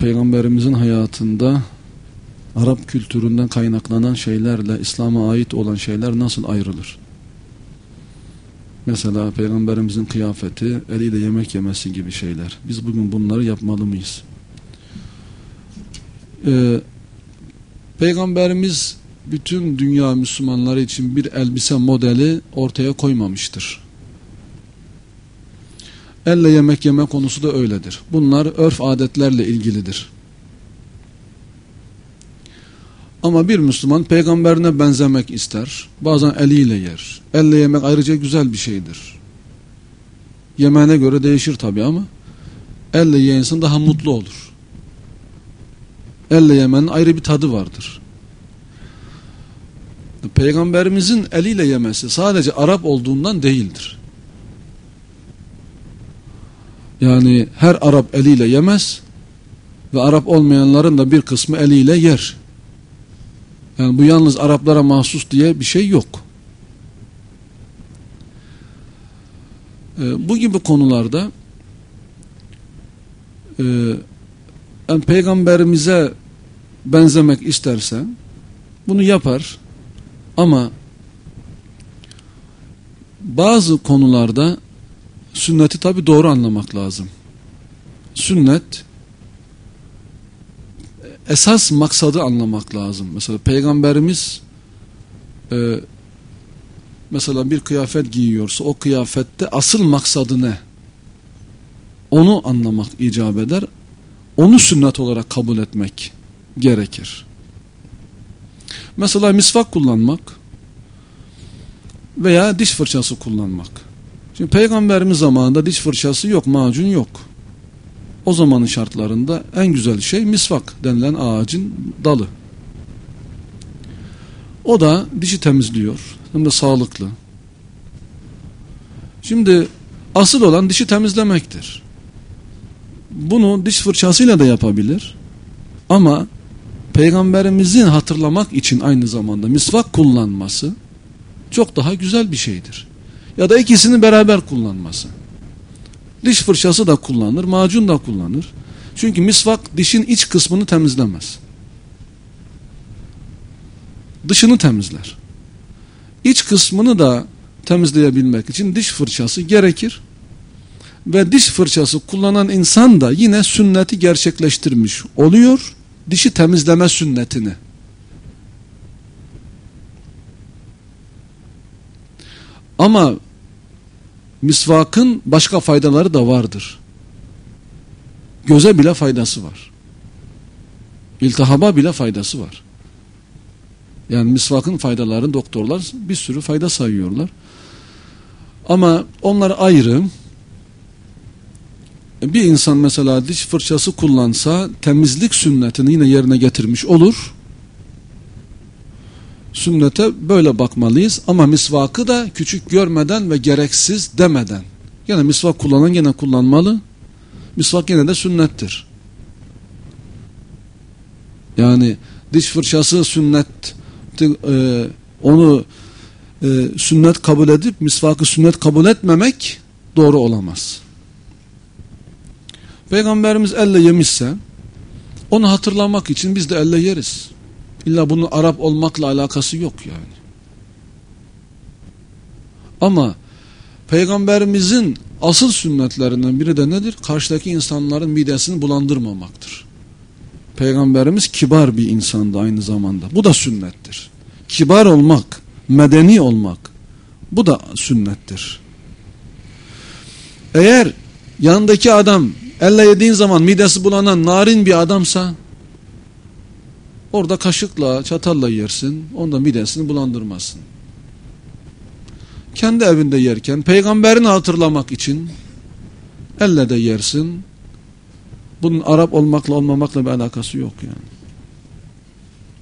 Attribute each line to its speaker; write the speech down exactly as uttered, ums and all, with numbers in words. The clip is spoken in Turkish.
Speaker 1: Peygamberimizin hayatında Arap kültüründen kaynaklanan şeylerle İslam'a ait olan şeyler nasıl ayrılır? Mesela Peygamberimizin kıyafeti, eliyle yemek yemesi gibi şeyler. Biz bugün bunları yapmalı mıyız? Ee, Peygamberimiz bütün dünya Müslümanları için bir elbise modeli ortaya koymamıştır. Elle yemek yeme konusu da öyledir. Bunlar örf adetlerle ilgilidir. Ama bir Müslüman peygamberine benzemek ister. Bazen eliyle yer. Elle yemek ayrıca güzel bir şeydir. Yemeğine göre değişir tabi ama elle yiyen insan daha mutlu olur. Elle yemenin ayrı bir tadı vardır. Peygamberimizin eliyle yemesi sadece Arap olduğundan değildir. Yani her Arap eliyle yemez ve Arap olmayanların da bir kısmı eliyle yer. Yani bu yalnız Araplara mahsus diye bir şey yok. Ee, bu gibi konularda e, yani peygamberimize benzemek isterse bunu yapar ama bazı konularda sünneti tabi doğru anlamak lazım. Sünnet esas maksadı anlamak lazım. Mesela peygamberimiz e, mesela bir kıyafet giyiyorsa o kıyafette asıl maksadı ne? Onu anlamak icap eder. Onu sünnet olarak kabul etmek gerekir. Mesela misvak kullanmak veya diş fırçası kullanmak. Şimdi peygamberimiz zamanında diş fırçası yok, macun yok. O zamanın şartlarında en güzel şey misvak denilen ağacın dalı. O da dişi temizliyor. Hem de sağlıklı. Şimdi asıl olan dişi temizlemektir. Bunu diş fırçasıyla da yapabilir. Ama peygamberimizin hatırlamak için aynı zamanda misvak kullanması çok daha güzel bir şeydir. Ya da ikisini beraber kullanması. Diş fırçası da kullanır, macun da kullanır. Çünkü misvak dişin iç kısmını temizlemez. Dışını temizler. İç kısmını da temizleyebilmek için diş fırçası gerekir. Ve diş fırçası kullanan insan da yine sünneti gerçekleştirmiş oluyor. Dişi temizleme sünnetini. Ama misvakın başka faydaları da vardır. Göze bile faydası var. İltihaba bile faydası var. Yani misvakın faydalarını doktorlar bir sürü fayda sayıyorlar. Ama onlar ayrı. Bir insan mesela diş fırçası kullansa temizlik sünnetini yine yerine getirmiş olur. Sünnete böyle bakmalıyız ama misvakı da küçük görmeden ve gereksiz demeden. Yani misvak kullanan gene kullanmalı. Misvak gene de sünnettir. Yani diş fırçası sünnet e, onu e, sünnet kabul edip misvakı sünnet kabul etmemek doğru olamaz. Peygamberimiz elle yemişse onu hatırlamak için biz de elle yeriz. İlla bunun Arap olmakla alakası yok yani. Ama Peygamberimizin asıl sünnetlerinden biri de nedir? Karşıdaki insanların midesini bulandırmamaktır. Peygamberimiz kibar bir insandı aynı zamanda. Bu da sünnettir. Kibar olmak, medeni olmak, bu da sünnettir. Eğer yanındaki adam elle yediğin zaman midesi bulanan narin bir adamsa orada kaşıkla, çatalla yersin, onda midesini bulandırmasın. Kendi evinde yerken peygamberini hatırlamak için elle de yersin. Bunun Arap olmakla olmamakla bir alakası yok yani.